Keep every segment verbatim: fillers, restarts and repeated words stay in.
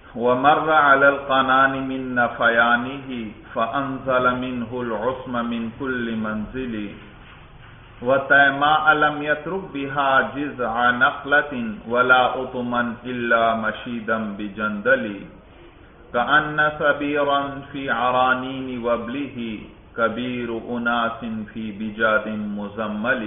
ومر على القنان من نفيانه فأنزل منه العصم من كل منزل وتيماء لم يترك بها جذع نخلة ولا أطما إلا مشيدا بجندل كأن سبيرا في عرانين وبله كبير أناس في بجاد مزمل۔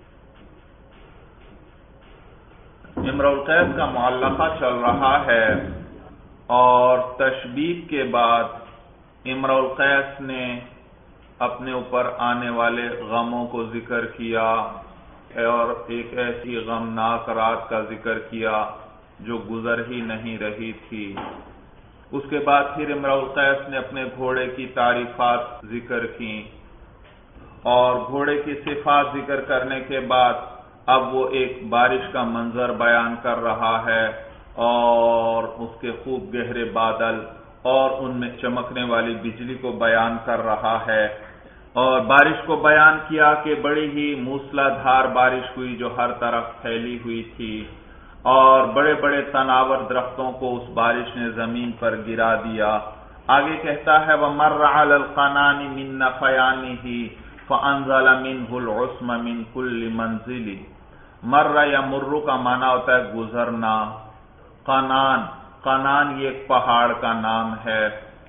امرؤ القیس کا معلقہ چل رہا ہے اور تشبیب کے بعد امرؤ القیس نے اپنے اوپر آنے والے غموں کو ذکر کیا اور ایک ایسی غمناک رات کا ذکر کیا جو گزر ہی نہیں رہی تھی۔ اس کے بعد پھر امرؤ القیس نے اپنے گھوڑے کی تعریفات ذکر کی اور گھوڑے کی صفات ذکر کرنے کے بعد اب وہ ایک بارش کا منظر بیان کر رہا ہے اور اس کے خوب گہرے بادل اور ان میں چمکنے والی بجلی کو بیان کر رہا ہے، اور بارش کو بیان کیا کہ بڑی ہی موسلا دھار بارش ہوئی جو ہر طرف پھیلی ہوئی تھی، اور بڑے بڑے تناور درختوں کو اس بارش نے زمین پر گرا دیا۔ آگے کہتا ہے وَمَرَّ عَلَى الْقَنَانِ مِن نَفَيَانِهِ فَأَنزَلَ مِنْهُ الْعُصْمَ مِنْ كُلِّ مَنْزِلِ۔ مر یا مر کا معنی ہوتا ہے گزرنا۔ قنان، قنان یہ ایک پہاڑ کا نام ہے۔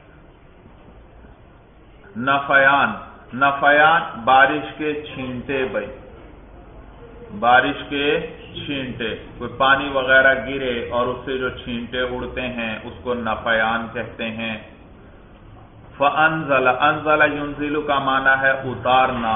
نفیان، نفیان بارش کے چھینٹے، بھائی بارش کے چھینٹے، کوئی پانی وغیرہ گرے اور اس سے جو چھینٹے اڑتے ہیں اس کو نفیان کہتے ہیں۔ فَأَنزَلَ، انزل ينزل کا معنی ہے اتارنا۔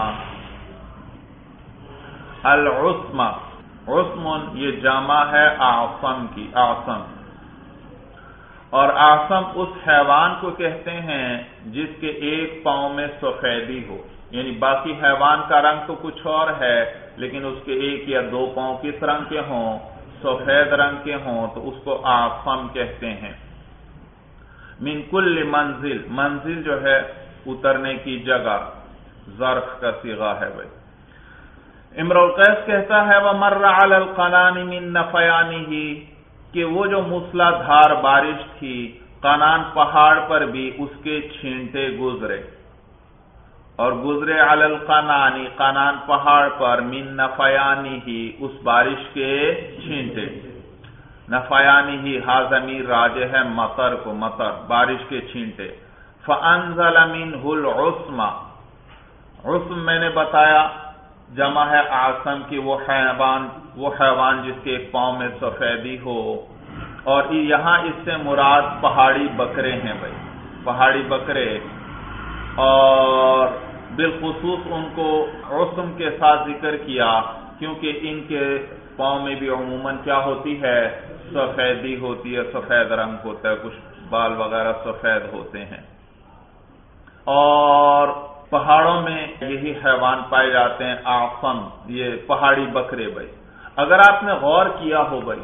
العصم، عصم یہ جامع ہے اعصم کی، اعصم، اور اعصم اس حیوان کو کہتے ہیں جس کے ایک پاؤں میں سفیدی ہو، یعنی باقی حیوان کا رنگ تو کچھ اور ہے لیکن اس کے ایک یا دو پاؤں کس رنگ کے ہوں؟ سفید رنگ کے ہوں، تو اس کو اعصم کہتے ہیں۔ من کل منزل، منزل جو ہے اترنے کی جگہ، ظرف کا صیغہ ہے بھائی۔ امرؤ القیس کہتا ہے وَمَرَّ عَلَى الْقَنَانِ مِن نَفَيَانِهِ کہ وہ جو موسلا دھار بارش تھی قنان پہاڑ پر بھی اس کے چھینٹے گزرے، اور گزرے علی القنان، قنان پہاڑ پر من نفیانہ اس بارش کے چھینٹے۔ نفیانہ ہا ضمیر راجع ہے مطر کو، مطر بارش کے چھینٹے۔ فانزل منہ العصم، عصم میں نے بتایا جمع ہے اعصم کی، وہ حیوان وہ حیوان جس کے ایک پاؤں میں سفیدی ہو، اور یہاں اس سے مراد پہاڑی بکرے ہیں بھائی، پہاڑی بکرے، اور بالخصوص ان کو عصم کے ساتھ ذکر کیا کیونکہ ان کے پاؤں میں بھی عموماً کیا ہوتی ہے؟ سفیدی ہوتی ہے، سفید رنگ ہوتا ہے، کچھ بال وغیرہ سفید ہوتے ہیں، اور پہاڑوں میں یہی حیوان پائے جاتے ہیں اعصم، یہ پہاڑی بکرے بھائی۔ اگر آپ نے غور کیا ہو بھائی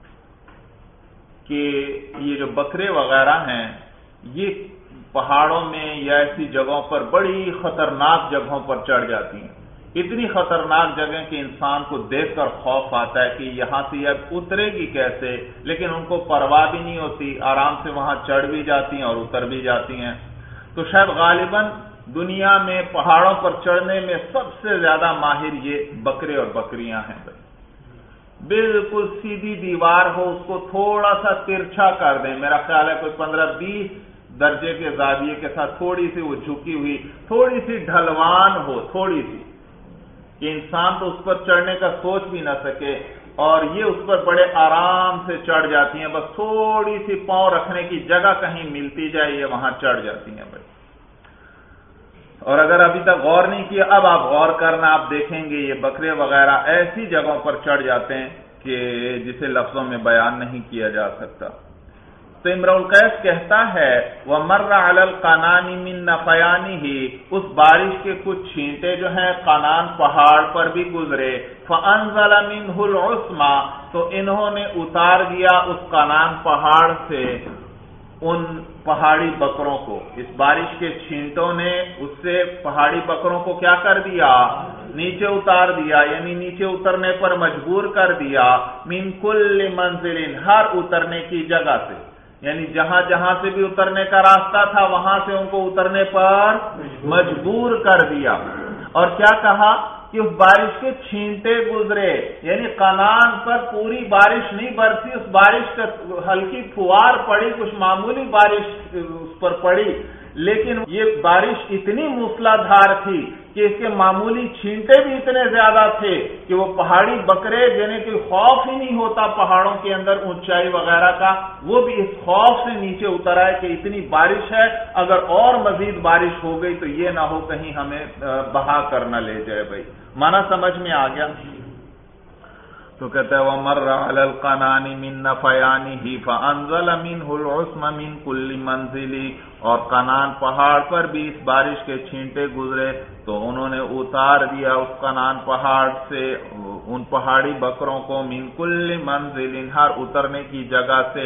کہ یہ جو بکرے وغیرہ ہیں یہ پہاڑوں میں یا ایسی جگہوں پر بڑی خطرناک جگہوں پر چڑھ جاتی ہیں، اتنی خطرناک جگہیں کہ انسان کو دیکھ کر خوف آتا ہے کہ یہاں سے یہ اترے گی کیسے، لیکن ان کو پرواہ بھی نہیں ہوتی، آرام سے وہاں چڑھ بھی جاتی ہیں اور اتر بھی جاتی ہیں۔ تو شاید غالباً دنیا میں پہاڑوں پر چڑھنے میں سب سے زیادہ ماہر یہ بکرے اور بکریاں ہیں بھائی۔ بالکل سیدھی دیوار ہو اس کو تھوڑا سا ترچھا کر دیں، میرا خیال ہے کوئی پندرہ بیس درجے کے زاویے کے ساتھ تھوڑی سی وہ جھکی ہوئی، تھوڑی سی ڈھلوان ہو، تھوڑی سی کہ انسان تو اس پر چڑھنے کا سوچ بھی نہ سکے، اور یہ اس پر بڑے آرام سے چڑھ جاتی ہیں، بس تھوڑی سی پاؤں رکھنے کی جگہ کہیں ملتی جائے یہ وہاں چڑھ جاتی ہیں بھائی۔ اور اگر ابھی تک غور نہیں کیا اب آپ غور کرنا، آپ دیکھیں گے یہ بکرے وغیرہ ایسی جگہوں پر چڑھ جاتے ہیں کہ جسے لفظوں میں بیان نہیں کیا جا سکتا۔ تو امرؤ القیس کہتا ہے وَمَرَّ عَلَى الْقَنَانِ مِن نَفَيَانِهِ اس بارش کے کچھ چھینٹے جو ہیں قنان پہاڑ پر بھی گزرے، فَأَنزَلَ مِنْهُ الْعُصْمَ تو انہوں نے اتار دیا اس قنان پہاڑ سے ان پہاڑی بکروں کو، اس بارش کے چھینٹوں نے اس سے پہاڑی بکروں کو کیا کر دیا؟ نیچے اتار دیا، یعنی نیچے اترنے پر مجبور کر دیا، من کل منزل ہر اترنے کی جگہ سے، یعنی جہاں جہاں سے بھی اترنے کا راستہ تھا وہاں سے ان کو اترنے پر مجبور کر دیا۔ اور کیا کہا کہ اس بارش کے چھینٹے گزرے، یعنی کنعان پر پوری بارش نہیں برسی، اس بارش کا ہلکی پھوار پڑی، کچھ معمولی بارش اس پر پڑی، لیکن یہ بارش اتنی موسلا دھار تھی کہ اس کے معمولی چھینٹے بھی اتنے زیادہ تھے کہ وہ پہاڑی بکرے جنہیں کوئی خوف ہی نہیں ہوتا پہاڑوں کے اندر اونچائی وغیرہ کا، وہ بھی اس خوف سے نیچے اتر آئے کہ اتنی بارش ہے، اگر اور مزید بارش ہو گئی تو یہ نہ ہو کہیں ہمیں بہا کر نہ لے جائے۔ بھائی معنی سمجھ میں آ گیا؟ تو کہتا ہے وَمَرَّ عَلَى الْقَنَانِ مِن نَفَيَانِهِ فَأَنزَلَ مِنْهُ الْعُصْمَ مِنْ كُلِّ مَنْزِلِ، اور قنان پہاڑ پر بھی اس بارش کے چھینٹے گزرے تو انہوں نے اتار دیا اس قنان پہاڑ سے ان پہاڑی بکروں کو من کل منزل، ہر اترنے کی جگہ سے۔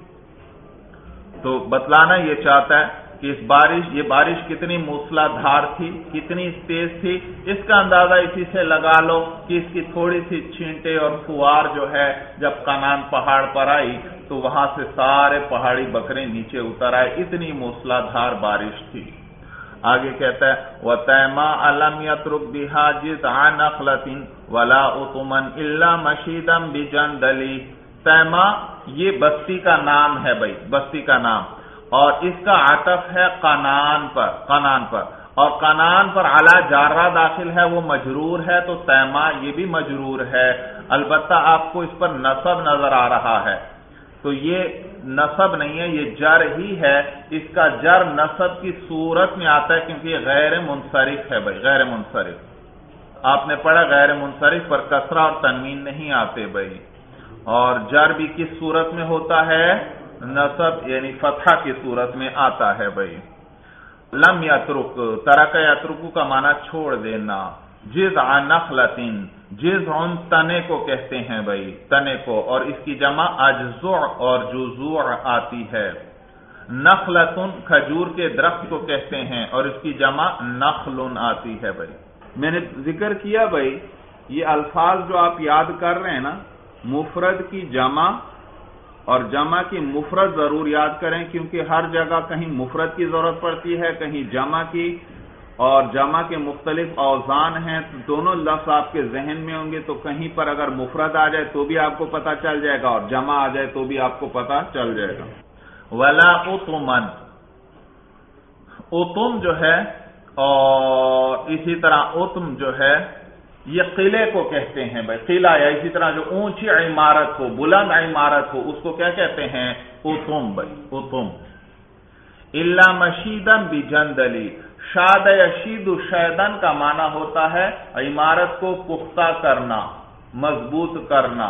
تو بتلانا یہ چاہتا ہے کہ اس بارش یہ بارش کتنی موسلا دھار تھی، کتنی تیز تھی، اس کا اندازہ اسی سے لگا لو کہ اس کی تھوڑی سی چھینٹے اور فوار جو ہے جب قنان پہاڑ پر آئی تو وہاں سے سارے پہاڑی بکرے نیچے اتر آئے، اتنی موسلا دھار بارش تھی۔ آگے کہتا ہے وَتَيْمَا أَلَمْ يَتْرُكْ بِهَا جِذْعَ نَخْلَةٍ وَلَا أُطُمًا إِلَّا مَشِيدًا بِجَنْدَلِ۔ تیما یہ بستی کا نام ہے بھائی، بستی کا نام، اور اس کا عطف ہے قنان پر، قنان پر، اور قنان پر علی جارہ داخل ہے، وہ مجرور ہے، تو تیما یہ بھی مجرور ہے، البتہ آپ کو اس پر نصب نظر آ رہا ہے، تو یہ نصب نہیں ہے، یہ جر ہی ہے، اس کا جر نصب کی صورت میں آتا ہے کیونکہ یہ غیر منصرف ہے بھائی، غیر منصرف۔ آپ نے پڑھا غیر منصرف پر کسرہ اور تنوین نہیں آتے بھائی، اور جر بھی کس صورت میں ہوتا ہے؟ نصب یعنی فتحہ کی صورت میں آتا ہے بھائی۔ لم یترک، ترک یترکو کا معنی چھوڑ دینا۔ جذع نخلۃ، جذع تنے کو کہتے ہیں بھائی، تنے کو، اور اس کی جمع اجزع اور جذوع آتی ہے۔ نخلۃ کھجور کے درخت کو کہتے ہیں اور اس کی جمع نخل آتی ہے بھائی۔ میں نے ذکر کیا بھائی یہ الفاظ جو آپ یاد کر رہے ہیں نا، مفرد کی جمع اور جمع کی مفرد ضرور یاد کریں، کیونکہ ہر جگہ کہیں مفرد کی ضرورت پڑتی ہے، کہیں جمع کی، اور جمع کے مختلف اوزان ہیں، تو دونوں لفظ آپ کے ذہن میں ہوں گے، تو کہیں پر اگر مفرد آ جائے تو بھی آپ کو پتہ چل جائے گا، اور جمع آ جائے تو بھی آپ کو پتہ چل جائے گا۔ ولا اتمن، اتم جو ہے، اور اسی طرح اتم جو ہے یہ قلعے کو کہتے ہیں بھائی، قلعہ، یا اسی طرح جو اونچی عمارت ہو، بلند عمارت ہو، اس کو کیا کہتے ہیں؟ اتم بھائی، اتم۔ الا مشیدن بجندلی، شاد یشید شیدن کا معنی ہوتا ہے عمارت کو پختہ کرنا، مضبوط کرنا،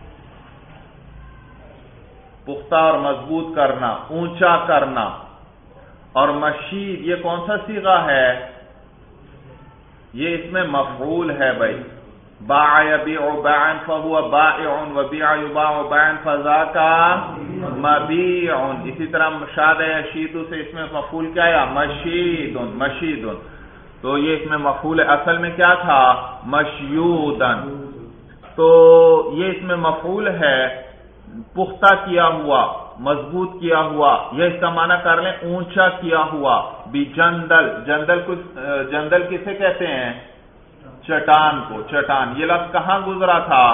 پختہ اور مضبوط کرنا، اونچا کرنا۔ اور مشید یہ کون سا صیغہ ہے؟ یہ اس میں مفعول ہے بھائی، باع یبیع باعا فهو بائع وبیع یباع باعا فذاک مبیع۔ اسی طرح مشاد یشید سے اس میں مفعول کیا ہے؟ مشید، مشید، تو یہ اس میں مفعول اصل میں کیا تھا؟ مشیودن، تو یہ اس میں مفعول ہے پختہ کیا ہوا، مضبوط کیا ہوا، یہ اس کا معنی کر لیں اونچا کیا ہوا۔ بجندل، جندل کو جندل کسے کہتے ہیں؟ چٹان کو، چٹان۔ یہ لفظ کہاں گزرا تھا؟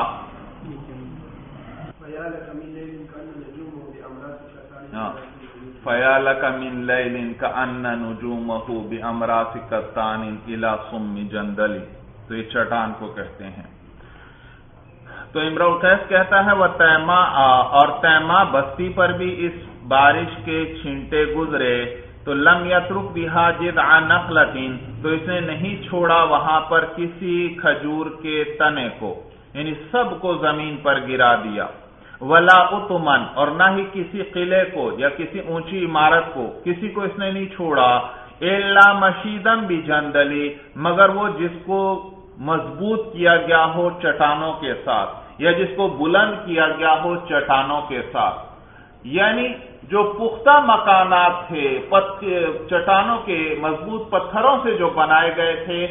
فَيَا مِن لَيْلٍ كَأَنَّ نُجُومَهُ بِأَمْرَاسِ كَتَّانٍ إِلَى صُمِّ جَنْدَلِ، تو یہ چٹان کو کہتے ہیں۔ تو امرؤ القیس کہتا ہے وہ تیما، اور تیما بستی پر بھی اس بارش کے چھینٹے گزرے تو لم یترک بہا جذع نخلۃ، تو اس نے نہیں چھوڑا وہاں پر کسی کھجور کے تنے کو، یعنی سب کو زمین پر گرا دیا۔ ولا اتمن، اور نہ ہی کسی قلعے کو یا کسی اونچی عمارت کو، کسی کو اس نے نہیں چھوڑا۔ الا مشیدن بجندلی، مگر وہ جس کو مضبوط کیا گیا ہو چٹانوں کے ساتھ، یا جس کو بلند کیا گیا ہو چٹانوں کے ساتھ، یعنی جو پختہ مکانات تھے چٹانوں کے مضبوط پتھروں سے جو بنائے گئے تھے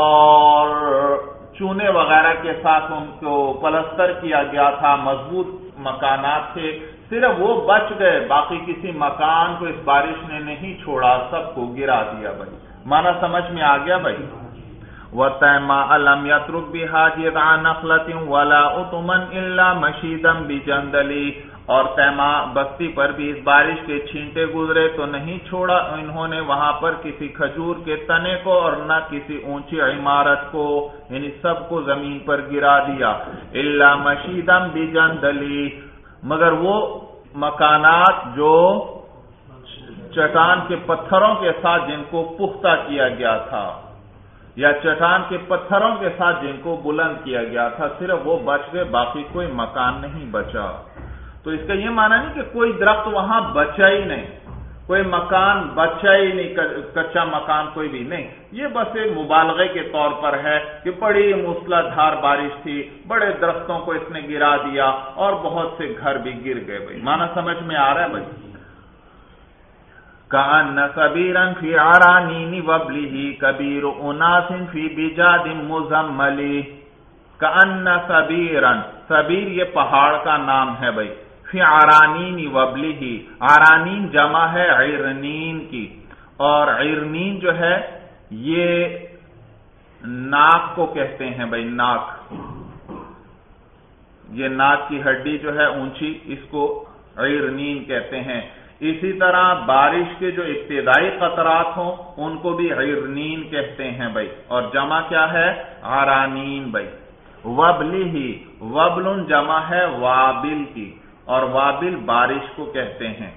اور چونے وغیرہ کے ساتھ ان کو پلستر کیا گیا تھا، مضبوط مکانات تھے، صرف وہ بچ گئے، باقی کسی مکان کو اس بارش نے نہیں چھوڑا، سب کو گرا دیا بھائی۔ معنی سمجھ میں آ گیا بھائی؟ وَتَيْمَا لَمْ يَتْرُكْ بِهَا جِذْعَ نَخْلَةٍ وَلَا أُطْمًا إِلَّا مَشِيدًا بِجَنْدَلِ، اور تیما بستی پر بھی اس بارش کے چھینٹے گزرے تو نہیں چھوڑا انہوں نے وہاں پر کسی کھجور کے تنے کو اور نہ کسی اونچی عمارت کو، یعنی سب کو زمین پر گرا دیا۔ إِلَّا مَشِيدًا بِجَنْدَلِ، مگر وہ مکانات جو چٹان کے پتھروں کے ساتھ جن کو پختہ کیا گیا تھا، یا چٹان کے پتھروں کے ساتھ جن کو بلند کیا گیا تھا، صرف وہ بچ گئے، باقی کوئی مکان نہیں بچا۔ تو اس کا یہ معنی نہیں کہ کوئی درخت وہاں بچا ہی نہیں، کوئی مکان بچا ہی نہیں، کچا مکان کوئی بھی نہیں، یہ بس ایک مبالغے کے طور پر ہے کہ بڑی موسلا دھار بارش تھی، بڑے درختوں کو اس نے گرا دیا اور بہت سے گھر بھی گر گئے بھائی۔ معنی سمجھ میں آ رہا ہے بھائی؟ كأن كبيرا في عرانين وبله كبير أناس في بجاد مزمل، كأن كبيرا، كبیر یہ پہاڑ کا نام ہے بھائی، فی عرانین وبلہ، عرانین جمع ہے عرنین کی، اور عرنین جو ہے یہ ناک کو کہتے ہیں بھائی، ناک، یہ ناک کی ہڈی جو ہے اونچی، اس کو عرنین کہتے ہیں۔ اسی طرح بارش کے جو ابتدائی قطرات ہوں ان کو بھی عرنین کہتے ہیں بھائی، اور جمع کیا ہے؟ عرانین بھائی۔ وبلہ، وبل جمع ہے وابل کی، اور وابل بارش کو کہتے ہیں۔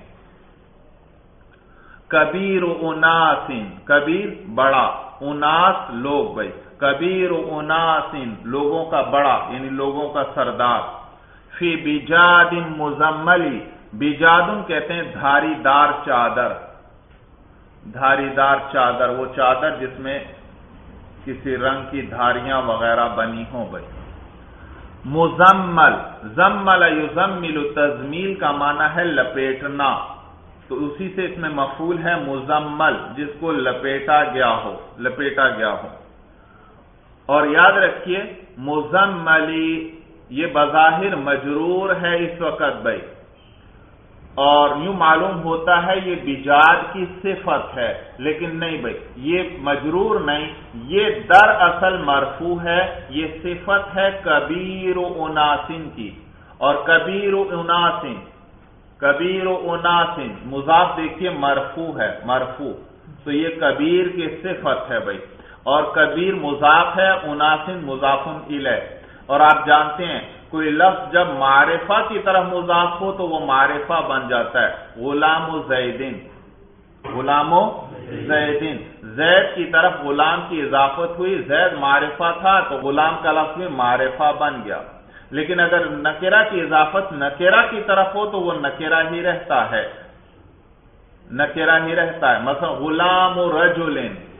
کبیر اناس، کبیر بڑا، اناس لوگ بھائی، کبیر اناس لوگوں کا بڑا، یعنی لوگوں کا سردار۔ فی بجاد مزملی، بجادن کہتے ہیں دھاری دار چادر، دھاری دار چادر، وہ چادر جس میں کسی رنگ کی دھاریاں وغیرہ بنی ہوں بھائی۔ مزمل، زمل یزمل، تزمیل کا معنی ہے لپیٹنا، تو اسی سے اس میں مفعول ہے مزمل، جس کو لپیٹا گیا ہو، لپیٹا گیا ہو۔ اور یاد رکھیے مزملی یہ بظاہر مجرور ہے اس وقت بھائی، اور یوں معلوم ہوتا ہے یہ بجاد کی صفت ہے، لیکن نہیں بھائی، یہ مجرور نہیں، یہ در اصل مرفوع ہے، یہ صفت ہے کبیر اناسن کی، اور کبیر اناسن، کبیر اناسن مضاف دیکھیے مرفوع ہے، مرفوع، تو یہ کبیر کی صفت ہے بھائی، اور کبیر مضاف ہے، اناسن مضاف الیہ۔ اور آپ جانتے ہیں کوئی لفظ جب معرفہ کی طرف مضاف ہو تو وہ معرفہ بن جاتا ہے، غلام و زیدن، غلام و زیدن، زید کی طرف غلام کی اضافت ہوئی، زید معرفہ تھا تو غلام کا لفظ بھی معرفہ بن گیا، لیکن اگر نکرہ کی اضافت نکرہ کی طرف ہو تو وہ نکرہ ہی رہتا ہے، نکرہ ہی رہتا ہے۔ مثلا غلام و رجل،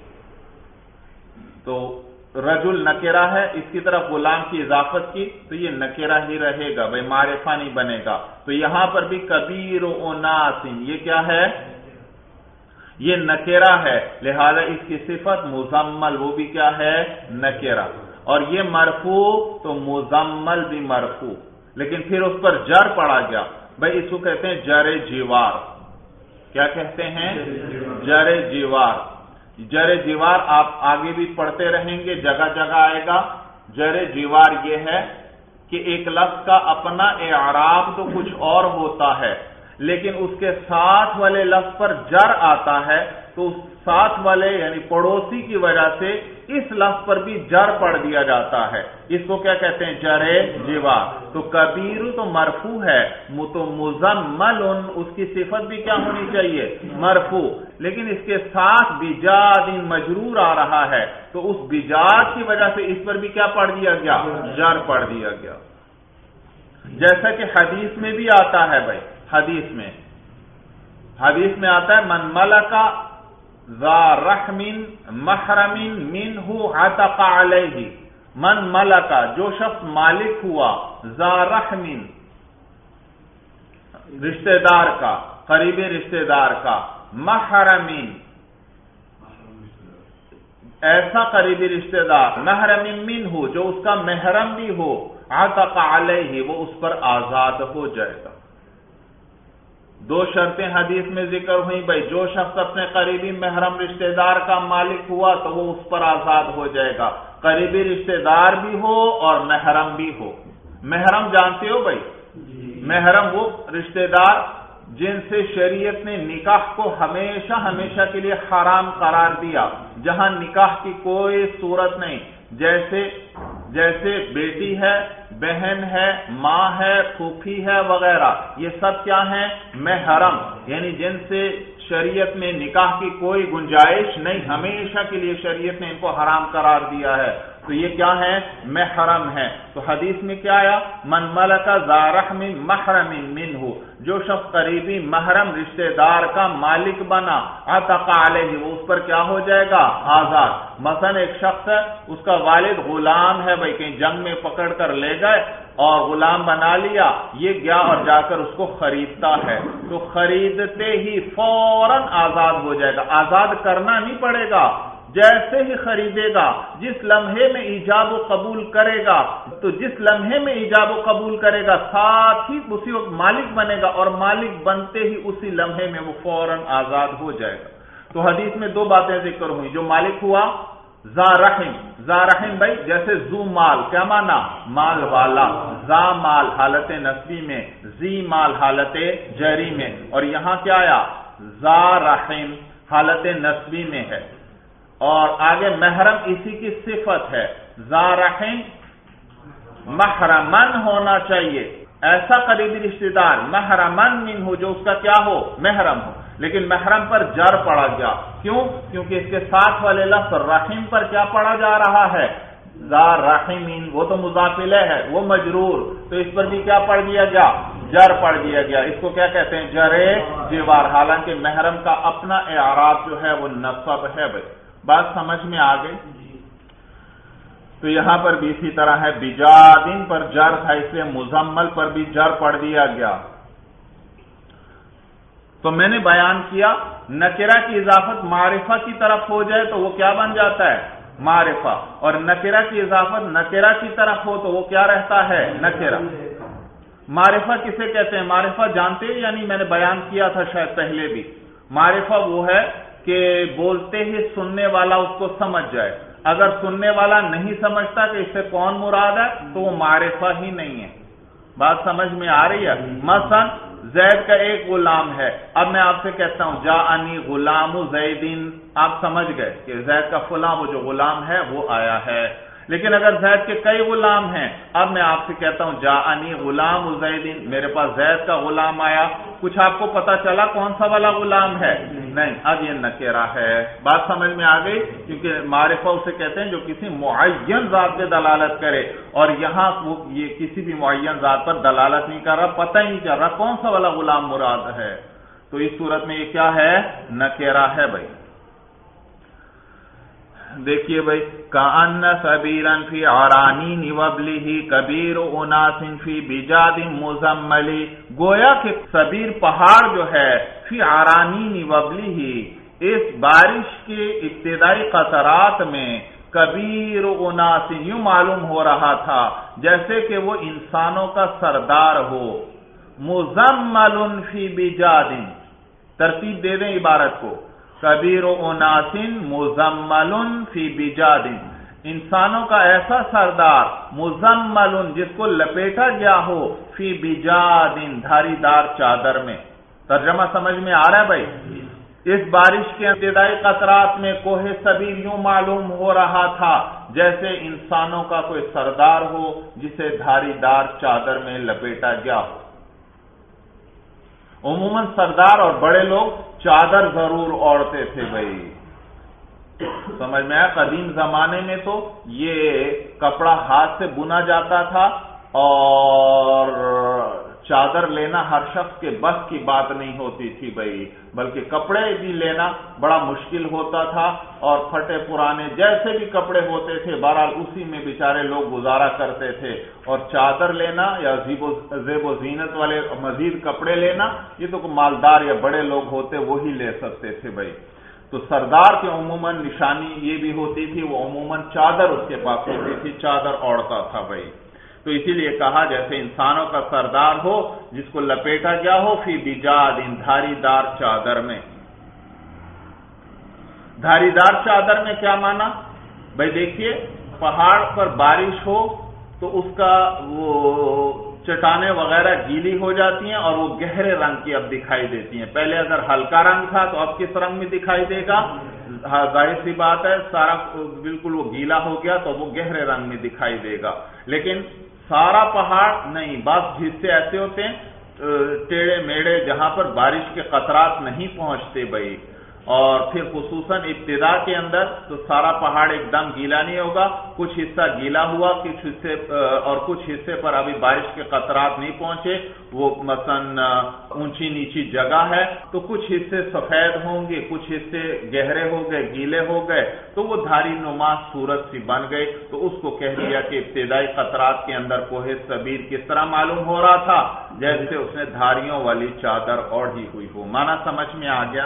تو رجل نکرہ ہے، اس کی طرف غلام کی اضافت کی تو یہ نکرہ ہی رہے گا بھائی، معرفہ نہیں بنے گا۔ تو یہاں پر بھی کبیر اناس، یہ کیا ہے؟ یہ نکرہ ہے، لہذا اس کی صفت مزمل، وہ بھی کیا ہے؟ نکرہ۔ اور یہ مرفوع تو مزمل بھی مرفوع، لیکن پھر اس پر جر پڑا گیا بھائی، اس کو کہتے ہیں جر جیوار۔ کیا کہتے ہیں؟ جر جیوار۔ جر جیوار آپ آگے بھی پڑھتے رہیں گے، جگہ جگہ آئے گا۔ جر جیوار یہ ہے کہ ایک لفظ کا اپنا اعراب تو کچھ اور ہوتا ہے، لیکن اس کے ساتھ والے لفظ پر جر آتا ہے، تو اس ساتھ والے یعنی پڑوسی کی وجہ سے اس لفظ پر بھی جر پڑ دیا جاتا ہے، اس کو کیا کہتے ہیں؟ جر جیوار۔ تو کبیر تو مرفوع ہے، تو مزمل اس کی صفت بھی کیا ہونی چاہیے؟ مرفوع، لیکن اس کے ساتھ بجاد مجرور آ رہا ہے، تو اس بجاد کی وجہ سے اس پر بھی کیا پڑ دیا گیا؟ جر پڑ دیا گیا، جیسا کہ حدیث میں بھی آتا ہے بھائی، حدیث میں حدیث میں آتا ہے من ملکا ذا رحم محرم منہ عتق علیہ، من ملکا جو شخص مالک ہوا، ذا رحم رشتہ دار کا، قریبی رشتہ دار کا، محرم ایسا قریبی رشتہ دار، محرم منہ جو اس کا محرم بھی ہو، عتق علیہ، وہ اس پر آزاد ہو جائے گا۔ دو شرطیں حدیث میں ذکر ہوئی بھائی، جو شخص اپنے قریبی محرم رشتہ دار کا مالک ہوا تو وہ اس پر آزاد ہو جائے گا، قریبی رشتہ دار بھی ہو اور محرم بھی ہو۔ محرم جانتے ہو بھائی؟ محرم وہ رشتہ دار جن سے شریعت نے نکاح کو ہمیشہ ہمیشہ کے لیے حرام قرار دیا، جہاں نکاح کی کوئی صورت نہیں، جیسے جیسے بیٹی ہے، بہن ہے، ماں ہے، پھوپھی ہے وغیرہ، یہ سب کیا ہیں؟ محرم، یعنی جن سے شریعت میں نکاح کی کوئی گنجائش نہیں، ہمیشہ کے لیے شریعت نے ان کو حرام قرار دیا ہے، تو یہ کیا ہے؟ محرم ہے۔ تو حدیث میں کیا آیا؟ من ملک ذا رحم محرم منہ، جو شخص قریبی محرم رشتہ دار کا مالک بنا، عتق علیہ، وہ اس پر کیا ہو جائے گا؟ آزاد۔ مثلا ایک شخص ہے، اس کا والد غلام ہے بھائی، کہیں جنگ میں پکڑ کر لے گئے اور غلام بنا لیا، یہ گیا اور جا کر اس کو خریدتا ہے، تو خریدتے ہی فوراً آزاد ہو جائے گا۔ آزاد کرنا نہیں پڑے گا، جیسے ہی خریدے گا، جس لمحے میں ایجاب و قبول کرے گا، تو جس لمحے میں ایجاب و قبول کرے گا ساتھ ہی اسی وقت مالک بنے گا، اور مالک بنتے ہی اسی لمحے میں وہ فوراً آزاد ہو جائے گا۔ تو حدیث میں دو باتیں ذکر ہوئی، جو مالک ہوا ذا رحم، ذا رحم بھائی جیسے ذو مال، کیا مانا؟ مال والا، ذا مال حالت نسبی میں، ذی مال حالت جری میں، اور یہاں کیا آیا؟ ذا رحم حالت نسبی میں ہے، اور آگے محرم اسی کی صفت ہے، ذا رحم محرمن ہونا چاہیے، ایسا قریبی رشتہ دار محرمن من ہو جو اس کا کیا ہو؟ محرم ہو، لیکن محرم پر جر پڑا گیا، کیوں؟ کیونکہ اس کے ساتھ والے لفظ رحم پر کیا پڑا جا رہا ہے؟ ذا رحمین، وہ تو مضاف الیہ ہے، وہ مجرور، تو اس پر بھی کیا پڑ دیا گیا؟ جر پڑ دیا گیا۔ اس کو کیا کہتے ہیں؟ جرے جوار، حالانکہ محرم کا اپنا اعراب جو ہے وہ نصب ہے بھائی۔ بات سمجھ میں آ گئی؟ تو یہاں پر بھی اسی طرح ہے، بجادن پر جر تھا، اس لیے مزمل پر بھی جر پڑ دیا گیا۔ تو میں نے بیان کیا نکرہ کی اضافت معرفہ کی طرف ہو جائے تو وہ کیا بن جاتا ہے؟ معرفہ، اور نکرہ کی اضافت نکرہ کی طرف ہو تو وہ کیا رہتا ہے؟ نکرہ۔ معرفہ کسے کہتے ہیں؟ معرفہ جانتے ہیں؟ یعنی میں نے بیان کیا تھا شاید پہلے بھی، معرفہ وہ ہے کہ بولتے ہی سننے والا اس کو سمجھ جائے، اگر سننے والا نہیں سمجھتا کہ اس سے کون مراد ہے تو وہ معرفہ ہی نہیں ہے۔ بات سمجھ میں آ رہی ہے؟ مثلا زید کا ایک غلام ہے، اب میں آپ سے کہتا ہوں جاءنی غلام زیدین، آپ سمجھ گئے کہ زید کا فلاں وہ جو غلام ہے وہ آیا ہے، لیکن اگر زید کے کئی غلام ہیں، اب میں آپ سے کہتا ہوں جاءنی غلام زیدین، میرے پاس زید کا غلام آیا، کچھ آپ کو پتا چلا کون سا والا غلام ہے؟ نہیں، اب یہ نکرہ ہے۔ بات سمجھ میں آ گئی؟ کیونکہ معرفہ اسے کہتے ہیں جو کسی معین ذات پہ دلالت کرے، اور یہاں وہ یہ کسی بھی معین ذات پر دلالت نہیں کر رہا، پتہ ہی نہیں چل رہا کون سا والا غلام مراد ہے، تو اس صورت میں یہ کیا ہے؟ نکرہ ہے بھائی۔ دیکھیے بھائی، کأن صبیرا فی عرانین وبلہ کبیر اناس فی بجاد مزمل، گویا کہ صبیر پہاڑ جو ہے فی عرانین وبلہ، اس بارش کے ابتدائی قطرات میں کبیر اناس، یوں معلوم ہو رہا تھا جیسے کہ وہ انسانوں کا سردار ہو، مزمل فی بجاد، ترتیب دے دیں عبارت کو، کبیر اناس مزمل فی بجاد، انسانوں کا ایسا سردار، مزمل جس کو لپیٹا گیا ہو، فی بجاد دھاری دار چادر میں۔ ترجمہ سمجھ میں آ رہا ہے بھائی؟ اس بارش کے ابتدائی قطرات میں کوہ صبیر یوں معلوم ہو رہا تھا جیسے انسانوں کا کوئی سردار ہو جسے دھاری دار چادر میں لپیٹا گیا ہو۔ عموماً سردار اور بڑے لوگ چادر ضرور اوڑھتے تھے بھائی، سمجھ میں آیا؟ قدیم زمانے میں تو یہ کپڑا ہاتھ سے بنا جاتا تھا، اور چادر لینا ہر شخص کے بس کی بات نہیں ہوتی تھی بھائی، بلکہ کپڑے بھی لینا بڑا مشکل ہوتا تھا، اور پھٹے پرانے جیسے بھی کپڑے ہوتے تھے بہرحال اسی میں بیچارے لوگ گزارا کرتے تھے، اور چادر لینا یا زیب و زینت والے مزید کپڑے لینا یہ تو مالدار یا بڑے لوگ ہوتے وہی لے سکتے تھے بھائی۔ تو سردار کی عموماً نشانی یہ بھی ہوتی تھی، وہ عموماً چادر اس کے پاس ہوتی تھی، چادر اوڑھتا تھا بھائی۔ تو اسی لیے کہا جیسے انسانوں کا سردار ہو جس کو لپیٹا گیا ہو فی بجاد دھاری دار چادر میں. دھاری دار چادر میں کیا مانا؟ بھائی دیکھیے پہاڑ پر بارش ہو تو اس کا وہ چٹانیں وغیرہ گیلی ہو جاتی ہیں اور وہ گہرے رنگ کی اب دکھائی دیتی ہیں. پہلے اگر ہلکا رنگ تھا تو اب کس رنگ میں دکھائی دے گا؟ ظاہر سی بات ہے سارا بالکل وہ گیلا ہو گیا تو وہ گہرے رنگ میں دکھائی دے گا. لیکن سارا پہاڑ نہیں، بعض حصے ایسے ہوتے ہیں ٹیڑے میڑے جہاں پر بارش کے قطرات نہیں پہنچتے بھائی، اور پھر خصوصاً ابتدا کے اندر تو سارا پہاڑ ایک دم گیلا نہیں ہوگا، کچھ حصہ گیلا ہوا کچھ حصے اور کچھ حصے پر ابھی بارش کے قطرات نہیں پہنچے، وہ مثلا اونچی نیچی جگہ ہے تو کچھ حصے سفید ہوں گے، کچھ حصے گہرے ہو گئے گیلے ہو گئے تو وہ دھاری نما صورت سی بن گئی. تو اس کو کہہ دیا کہ ابتدائی قطرات کے اندر کوہ صبیر کس طرح معلوم ہو رہا تھا؟ جیسے اس نے دھاریوں والی چادر اوڑھی ہوئی ہو. مانا سمجھ میں آ گیا؟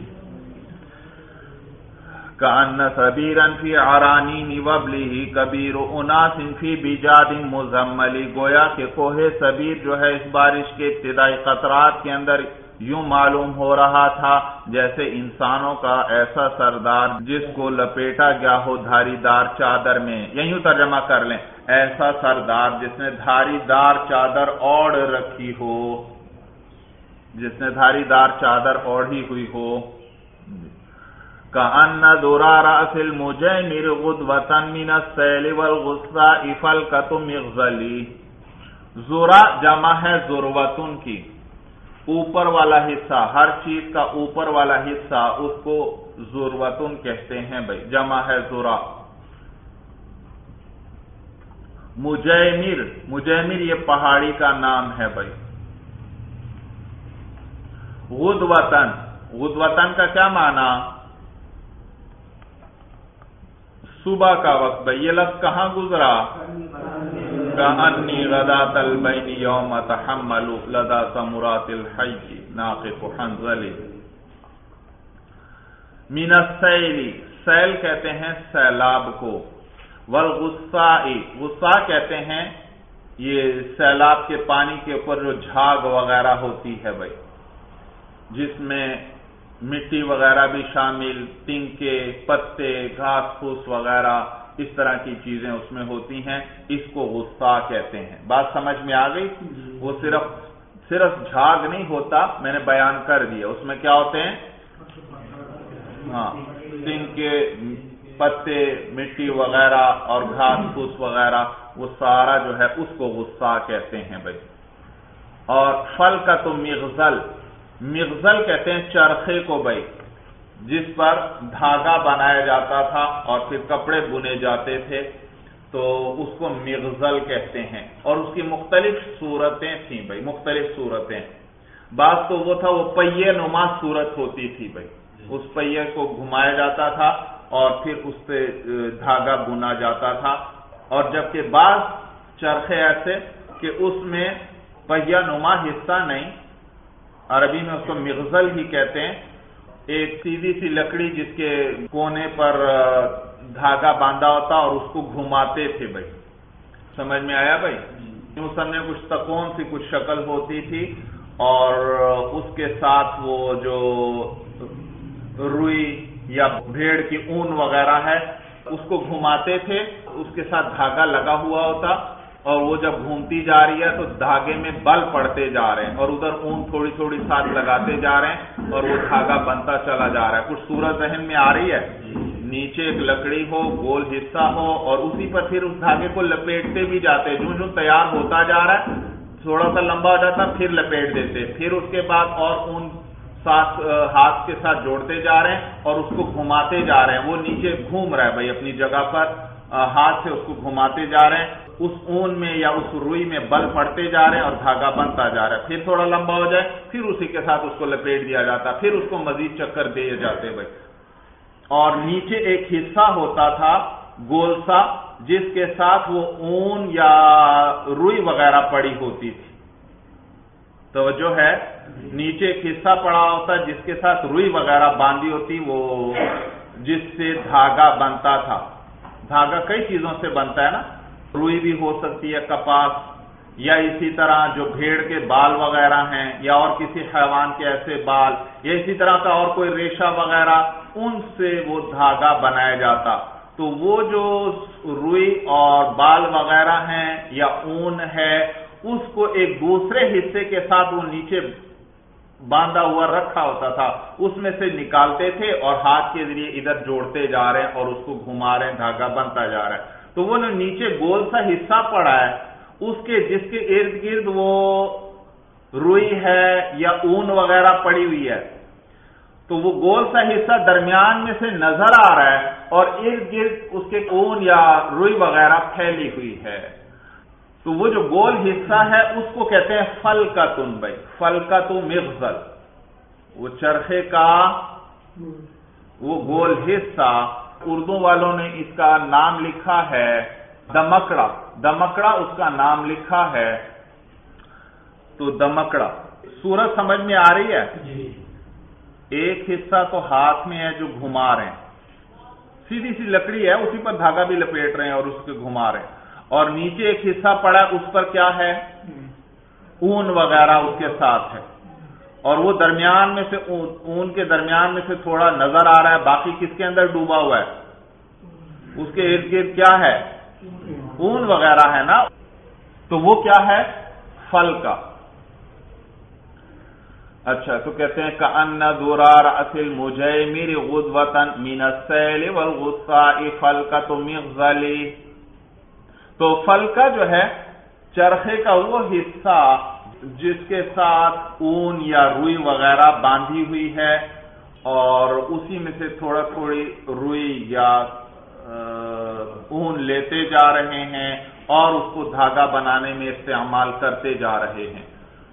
كأن صبيرا في عرانين وبله كبير أناس في بجاد مزمل، گویا کہ کوہ صبیر جو ہے اس بارش کے ابتدائی قطرات کے اندر یوں معلوم ہو رہا تھا جیسے انسانوں کا ایسا سردار جس کو لپیٹا گیا ہو دھاری دار چادر میں. یوں ترجمہ کر لیں، ایسا سردار جس نے دھاری دار چادر اوڑھ رکھی ہو، جس نے دھاری دار چادر اوڑھی ہوئی ہو. كأن ذرى رأس المجمر غدوة من السيل والغصاء فلكة مغزل. ذرا جمع ہے ذروتن کی، اوپر والا حصہ، ہر چیز کا اوپر والا حصہ اس کو ذروتن کہتے ہیں بھائی، جمع ہے ذرا. مجمر، مجمر یہ پہاڑی کا نام ہے بھائی. غدوتن، غدوتن کا کیا معنی؟ صبح کا وقت بھائی. یہ لفظ کہاں گزرا؟ کأنی غدات البین یوم تحمل لدى ثمرات الحی ناقف حنظل. من السیل، سیل کہتے ہیں سیلاب کو. والغصاء، غصہ کہتے ہیں یہ سیلاب کے پانی کے اوپر جو جھاگ وغیرہ ہوتی ہے بھائی، جس میں مٹی وغیرہ بھی شامل، تنکے، پتے، گھاس پھوس وغیرہ اس طرح کی چیزیں اس میں ہوتی ہیں، اس کو غصہ کہتے ہیں. بات سمجھ میں آ گئی؟ وہ صرف صرف جھاگ نہیں ہوتا، میں نے بیان کر دیا. اس میں کیا ہوتے ہیں؟ ہاں، تنکے، پتے، مٹی وغیرہ اور گھاس پھوس وغیرہ، وہ سارا جو ہے اس کو غصہ کہتے ہیں بھائی. اور پھل کا تو مغزل، مغزل کہتے ہیں چرخے کو بھائی، جس پر دھاگا بنایا جاتا تھا اور پھر کپڑے بنے جاتے تھے تو اس کو مغزل کہتے ہیں. اور اس کی مختلف صورتیں تھیں بھائی، مختلف صورتیں. بعض تو وہ تھا وہ پہیے نما صورت ہوتی تھی بھائی، اس پہیے کو گھمایا جاتا تھا اور پھر اس پہ دھاگا بنا جاتا تھا. اور جبکہ بعض چرخے ایسے کہ اس میں پہیا نما حصہ نہیں، عربی میں اس کو مغزل ہی کہتے ہیں، ایک سیدھی سی لکڑی جس کے کونے پر دھاگا باندھا ہوتا اور اس کو گھماتے تھے بھائی. سمجھ میں آیا بھائی؟ یوں سمجھے کچھ تکون سی کچھ شکل ہوتی تھی اور اس کے ساتھ وہ جو روئی یا بھیڑ کی اون وغیرہ ہے اس کو گھماتے تھے، اس کے ساتھ دھاگا لگا ہوا ہوتا اور وہ جب گھومتی جا رہی ہے تو دھاگے میں بل پڑتے جا رہے ہیں اور ادھر اون تھوڑی تھوڑی ساتھ لگاتے جا رہے ہیں اور وہ دھاگا بنتا چلا جا رہا ہے. کچھ صورت ذہن میں آ رہی ہے؟ نیچے ایک لکڑی ہو، گول حصہ ہو اور اسی پر پھر اس دھاگے کو لپیٹتے بھی جاتے، جو جو تیار ہوتا جا رہا ہے تھوڑا سا لمبا ہو جاتا پھر لپیٹ دیتے، پھر اس کے بعد اور اون ساتھ ہاتھ کے ساتھ جوڑتے جا رہے ہیں اور اس کو گھماتے جا رہے ہیں. وہ نیچے گھوم رہا ہے بھائی اپنی جگہ پر، ہاتھ سے اس کو گھماتے جا رہے ہیں، اس اون میں یا اس روئی میں بل پڑتے جا رہے ہیں اور دھاگا بنتا جا رہا ہے. پھر تھوڑا لمبا ہو جائے پھر اسی کے ساتھ اس کو لپیٹ دیا جاتا، پھر اس کو مزید چکر دیے جاتے بھائی. اور نیچے ایک حصہ ہوتا تھا گول سا جس کے ساتھ وہ اون یا روئی وغیرہ پڑی ہوتی تھی. توجہ ہے؟ نیچے ایک حصہ پڑا ہوتا جس کے ساتھ روئی وغیرہ باندھی ہوتی، وہ جس سے دھاگا بنتا تھا. دھاگا کئی چیزوں سے بنتا ہے نا، روئی بھی ہو سکتی ہے، کپاس، یا اسی طرح جو بھیڑ کے بال وغیرہ ہیں یا اور کسی حیوان کے ایسے بال یا اسی طرح کا اور کوئی ریشہ وغیرہ، ان سے وہ دھاگا بنایا جاتا۔ تو وہ جو روئی اور بال وغیرہ ہیں یا اون ہے، اس کو ایک دوسرے حصے کے ساتھ وہ نیچے باندھا ہوا رکھا ہوتا تھا، اس میں سے نکالتے تھے اور ہاتھ کے ذریعے ادھر جوڑتے جا رہے ہیں اور اس کو گھما رہے ہیں، دھاگا بنتا جا رہا ہے۔ تو وہ نیچے گول سا حصہ پڑا ہے، اس کے جس کے ارد گرد وہ روئی ہے یا اون وغیرہ پڑی ہوئی ہے، تو وہ گول سا حصہ درمیان میں سے نظر آ رہا ہے اور ارد گرد اس کے اون یا روئی وغیرہ پھیلی ہوئی ہے۔ تو وہ جو گول حصہ ہے اس کو کہتے ہیں فلکتن بھائی، فلکت مغزل، وہ چرخے کا وہ گول حصہ۔ اردو والوں نے اس کا نام لکھا ہے دمکڑا، دمکڑا اس کا نام لکھا ہے۔ تو دمکڑا صورت سمجھ میں آ رہی ہے؟ ایک حصہ تو ہاتھ میں ہے جو گھما رہے ہیں، سیدھی سی لکڑی ہے، اسی پر دھاگا بھی لپیٹ رہے ہیں اور اس کے گھما رہے ہیں، اور نیچے ایک حصہ پڑا ہے، اس پر کیا ہے؟ اون وغیرہ اس کے ساتھ ہے، اور وہ درمیان میں سے اون کے درمیان میں سے تھوڑا نظر آ رہا ہے، باقی کس کے اندر ڈوبا ہوا ہے؟ اس کے ارد گرد کیا ہے؟ اون وغیرہ ہے نا، تو وہ کیا ہے؟ فل کا۔ اچھا، تو کہتے ہیں کأن درار اصل مجیمر غدوۃ من السیل والغصاء فلکۃ مغزل۔ تو فلکا جو ہے چرخے کا وہ حصہ جس کے ساتھ اون یا روئی وغیرہ باندھی ہوئی ہے، اور اسی میں سے تھوڑا تھوڑی روئی یا اون لیتے جا رہے ہیں اور اس کو دھاگا بنانے میں استعمال کرتے جا رہے ہیں۔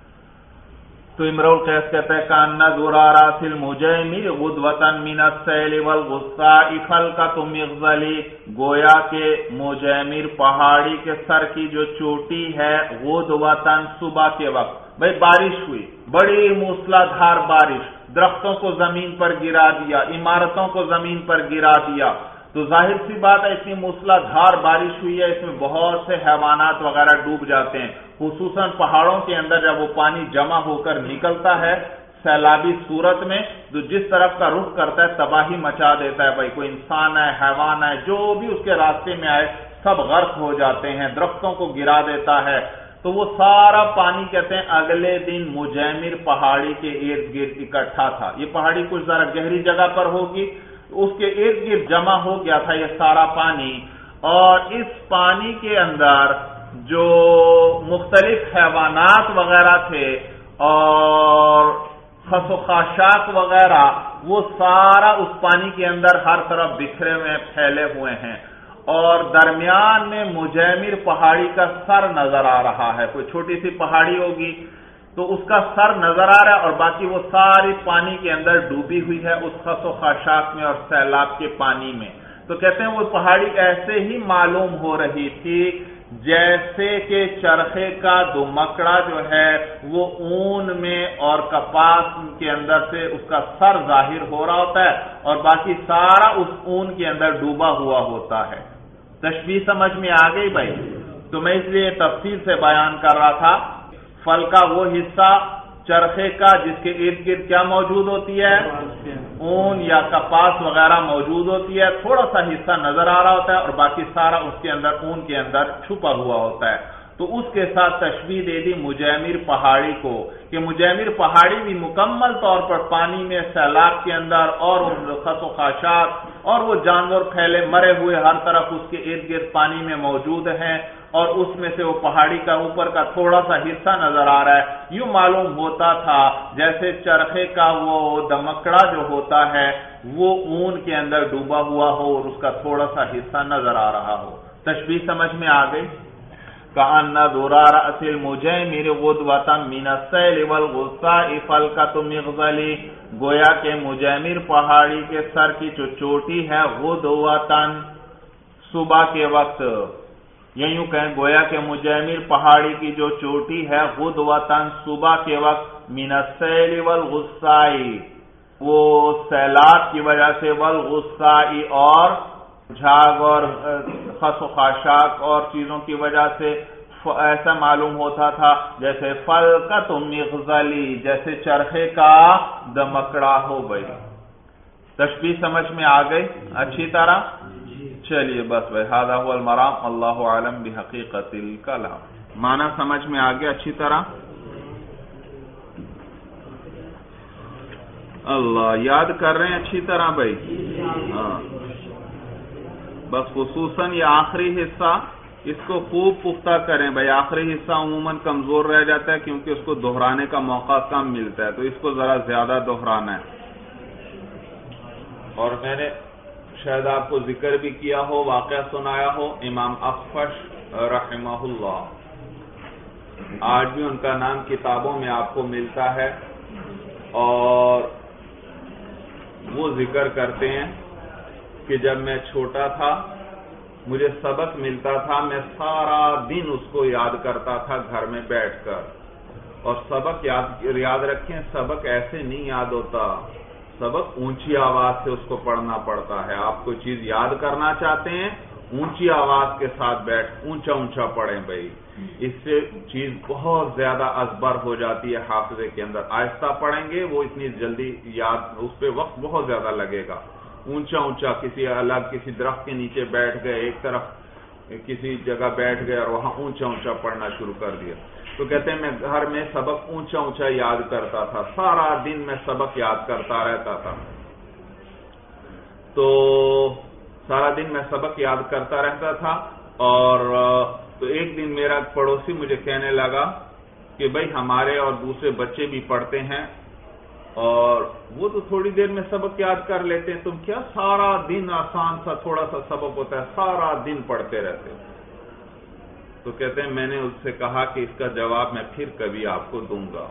تو امرؤ القیس کہتا ہے کأن زرار اصل مجیمر غدوۃ من السیل والغصاء فلکۃ مغزل، گویا کہ مجیمر پہاڑی کے سر کی جو چوٹی ہے، غدوۃ صبح کے وقت، بھائی بارش ہوئی، بڑی موسلا دھار بارش، درختوں کو زمین پر گرا دیا، عمارتوں کو زمین پر گرا دیا، تو ظاہر سی بات ہے اتنی موسلا دھار بارش ہوئی ہے، اس میں بہت سے حیوانات وغیرہ ڈوب جاتے ہیں، خصوصاً پہاڑوں کے اندر جب وہ پانی جمع ہو کر نکلتا ہے سیلابی صورت میں، تو جس طرف کا رخ کرتا ہے تباہی مچا دیتا ہے، بھائی کوئی انسان ہے، حیوان ہے، جو بھی اس کے راستے میں آئے سب غرق ہو جاتے ہیں، درختوں کو گرا دیتا ہے۔ تو وہ سارا پانی کہتے ہیں اگلے دن مجیمر پہاڑی کے ارد گرد اکٹھا تھا۔ یہ پہاڑی کچھ ذرا گہری جگہ پر ہوگی، اس کے ارد گرد جمع ہو گیا تھا یہ سارا پانی، اور اس پانی کے اندر جو مختلف حیوانات وغیرہ تھے اور خس و خاشاک وغیرہ، وہ سارا اس پانی کے اندر ہر طرف بکھرے ہوئے پھیلے ہوئے ہیں، اور درمیان میں مجیمر پہاڑی کا سر نظر آ رہا ہے۔ کوئی چھوٹی سی پہاڑی ہوگی تو اس کا سر نظر آ رہا ہے، اور باقی وہ ساری پانی کے اندر ڈوبی ہوئی ہے اس خس و خاشاک میں اور سیلاب کے پانی میں۔ تو کہتے ہیں وہ پہاڑی ایسے ہی معلوم ہو رہی تھی جیسے کہ چرخے کا دمکڑا جو ہے وہ اون میں اور کپاس کے اندر سے اس کا سر ظاہر ہو رہا ہوتا ہے، اور باقی سارا اس اون کے اندر ڈوبا ہوا ہوتا ہے۔ تشبیہ سمجھ میں آ گئی بھائی؟ تو میں اس لیے تفصیل سے بیان کر رہا تھا، فل کا وہ حصہ چرخے کا جس کے ارد گرد کیا موجود ہوتی ہے؟ اون یا کپاس وغیرہ موجود ہوتی ہے، تھوڑا سا حصہ نظر آ رہا ہوتا ہے اور باقی سارا اس کے اندر اون کے اندر چھپا ہوا ہوتا ہے۔ تو اس کے ساتھ تشبیہ دے دی مجیمر پہاڑی کو کہ مجیمر پہاڑی بھی مکمل طور پر پانی میں سیلاب کے اندر اور خس و خاشاک اور وہ جانور پھیلے مرے ہوئے ہر طرف اس کے ارد گرد پانی میں موجود ہیں، اور اس میں سے وہ پہاڑی کا اوپر کا تھوڑا سا حصہ نظر آ رہا ہے۔ یوں معلوم ہوتا تھا جیسے چرخے کا وہ دمکڑا جو ہوتا ہے وہ اون کے اندر ڈوبا ہوا ہو اور اس کا تھوڑا سا حصہ نظر آ رہا ہو۔ تشبیہ سمجھ میں آ گئی؟ کأن درار اصل مجیمر غدوۃ من السیل والغصاء فلکۃ مغزل، گویا کہ مجیمر پہاڑی کے سر کی جو چوٹی ہے غدوۃ صبح کے وقت، یوں کہیں گویا کہ مجیمر پہاڑی کی جو چوٹی ہے غدوۃ صبح کے وقت، من السیل والغصاء وہ سیلاب کی وجہ سے، والغصاء اور جھاگ اور خس و خاشاک اور چیزوں کی وجہ سے ایسا معلوم ہوتا تھا جیسے فل کا تم غزلی، جیسے چرخے کا دمکڑا ہو گئی۔ تشبیہ سمجھ میں آ گئی اچھی طرح؟ چلیے بس بھائی، ھذا ھو المرام، اللہ عالم بحقیقت الکلام۔ معنی سمجھ میں آ گیا اچھی طرح؟ اللہ یاد کر رہے ہیں اچھی طرح بھائی؟ ہاں بس خصوصاً یہ آخری حصہ اس کو خوب پختہ کریں بھائی، آخری حصہ عموماً کمزور رہ جاتا ہے کیونکہ اس کو دہرانے کا موقع کم ملتا ہے، تو اس کو ذرا زیادہ دہرانا ہے۔ اور میں نے شاید آپ کو ذکر بھی کیا ہو، واقعہ سنایا ہو، امام اخفش رحمہ اللہ، آج بھی ان کا نام کتابوں میں آپ کو ملتا ہے، اور وہ ذکر کرتے ہیں کہ جب میں چھوٹا تھا مجھے سبق ملتا تھا، میں سارا دن اس کو یاد کرتا تھا گھر میں بیٹھ کر، اور سبق یاد یاد رکھیں، سبق ایسے نہیں یاد ہوتا، سبق اونچی آواز سے اس کو پڑھنا پڑتا ہے۔ آپ کوئی چیز یاد کرنا چاہتے ہیں، اونچی آواز کے ساتھ بیٹھ اونچا اونچا پڑھیں بھائی، اس سے چیز بہت زیادہ ازبر ہو جاتی ہے حافظے کے اندر۔ آہستہ پڑھیں گے وہ اتنی جلدی یاد، اس پہ وقت بہت زیادہ لگے گا۔ اونچا اونچا کسی الگ کسی درخت کے نیچے بیٹھ گئے، ایک طرف کسی جگہ بیٹھ گئے اور وہاں اونچا اونچا پڑھنا شروع کر دیا۔ تو کہتے ہیں میں گھر میں سبق اونچا اونچا یاد کرتا تھا، سارا دن میں سبق یاد کرتا رہتا تھا، تو سارا دن میں سبق یاد کرتا رہتا تھا اور تو ایک دن میرا پڑوسی مجھے کہنے لگا کہ بھائی ہمارے اور دوسرے بچے بھی پڑھتے ہیں اور وہ تو تھوڑی دیر میں سبق یاد کر لیتے ہیں، تم کیا سارا دن آسان سا تھوڑا سا سبق ہوتا ہے سارا دن پڑھتے رہتے؟ تو کہتے ہیں میں نے اس سے کہا کہ اس کا جواب میں پھر کبھی آپ کو دوں گا۔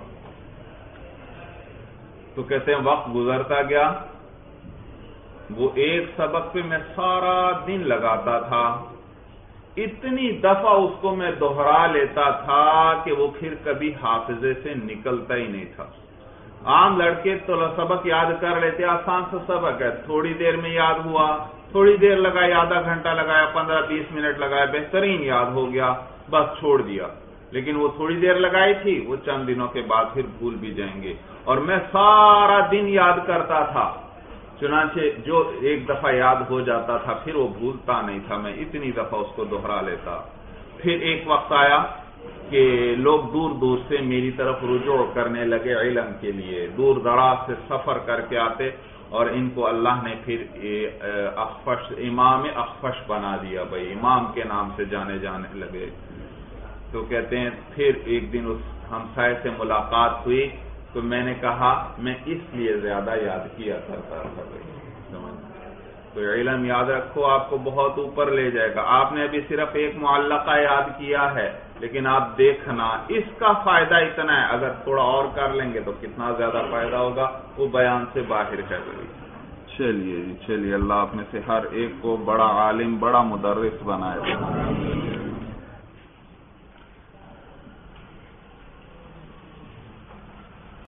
تو کہتے ہیں وقت گزرتا گیا، وہ ایک سبق پہ میں سارا دن لگاتا تھا، اتنی دفعہ اس کو میں دوہرا لیتا تھا کہ وہ پھر کبھی حافظے سے نکلتا ہی نہیں تھا۔ عام لڑکے تو سبق یاد کر لیتے، آسان سا سبق ہے، تھوڑی دیر میں یاد ہوا، تھوڑی دیر لگائی، آدھا گھنٹہ لگایا، پندرہ بیس منٹ لگایا، بہترین یاد ہو گیا، بس چھوڑ دیا۔ لیکن وہ تھوڑی دیر لگائی تھی، وہ چند دنوں کے بعد پھر بھول بھی جائیں گے، اور میں سارا دن یاد کرتا تھا، چنانچہ جو ایک دفعہ یاد ہو جاتا تھا پھر وہ بھولتا نہیں تھا، میں اتنی دفعہ اس کو دوہرا لیتا۔ پھر ایک وقت آیا کہ لوگ دور دور سے میری طرف رجوع کرنے لگے علم کے لیے، دور دراز سے سفر کر کے آتے، اور ان کو اللہ نے پھر اخفش امام اخفش بنا دیا بھائی، امام کے نام سے جانے جانے لگے۔ تو کہتے ہیں پھر ایک دن اس ہمسائے سے ملاقات ہوئی تو میں نے کہا میں اس لیے زیادہ یاد کیا کرتا تھا بھائی، تو علم یاد رکھو آپ کو بہت اوپر لے جائے گا۔ آپ نے ابھی صرف ایک معلقہ یاد کیا ہے، لیکن آپ دیکھنا اس کا فائدہ اتنا ہے، اگر تھوڑا اور کر لیں گے تو کتنا زیادہ فائدہ ہوگا، وہ بیان سے باہر ہے بھائی۔ چلیے جی چلیے، اللہ آپ میں سے ہر ایک کو بڑا عالم، بڑا مدرس بنائے۔